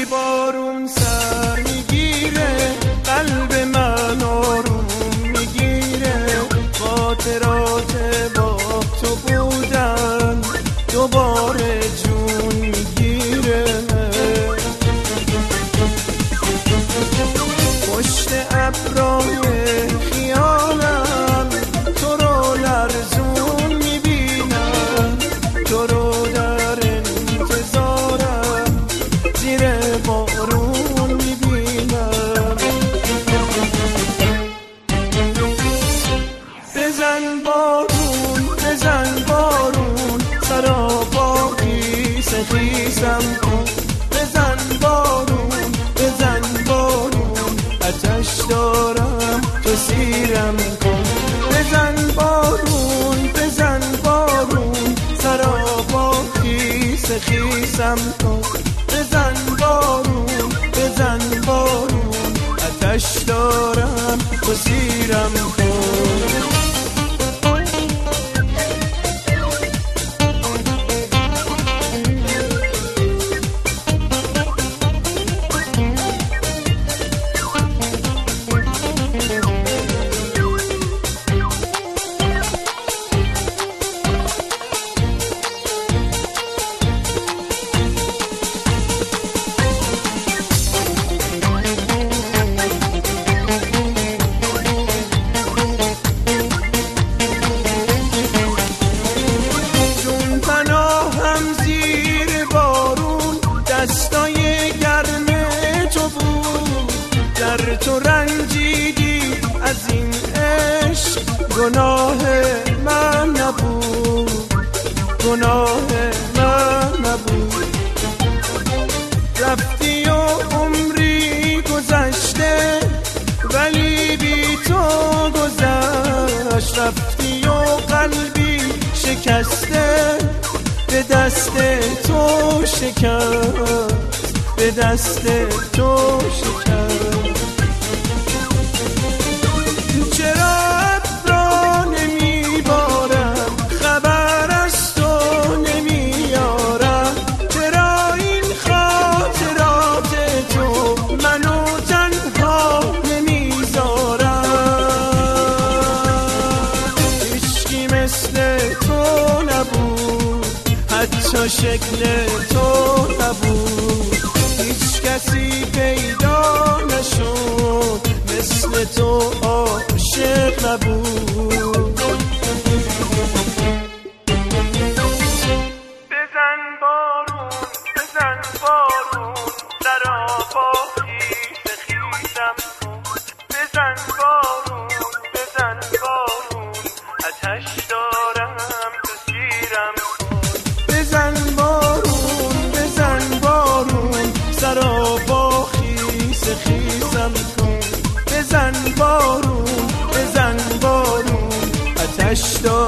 بارون سر میگیره، قلب من آروم میگیره، خاطرات با تو بودن دوباره جون میگیره. پشت ابرهای خیالم تو رو لرزون میبینم، تو رو در انتظارم زیر بارون میبینم. بزن بارون بزن بارون، سرابا خیس خیسم کن. بزن بارون بزن بارون، آتش دارم تو سیرم کن. بزن بارون بزن بارون، سرابا خیس خیسم کن. بزن بارون بزن بارون، آتش دارم تو سیرم کن. دستای گرم تو بود، در تو رنجیدی از این عشق، گناه من نبود، گناه من نبود. رفتی و عمری گذشته ولی بی تو گذشت، رفتی و قلبی شکسته به دست تو شکست، به دست تو شکست. چرا ابرا نمیبارم، خبر از تو نمیارم، چرا این خاطرات تو منو تنها نمیذارم. هیچکی مثل تو نبود، حتی شکل تو نبود، هیچ کسی پیدا نشد مثل تو عاشق نبود. بزن بارون بزن بارون، سرابا خیس خیسم کن. بزن بارون بزن بارون، آتش دارم تو سیرم کن. بزن بارون بزن بارون، سرابا خیس خیسم کن. بزن بارون بزن بارون، آتش دارم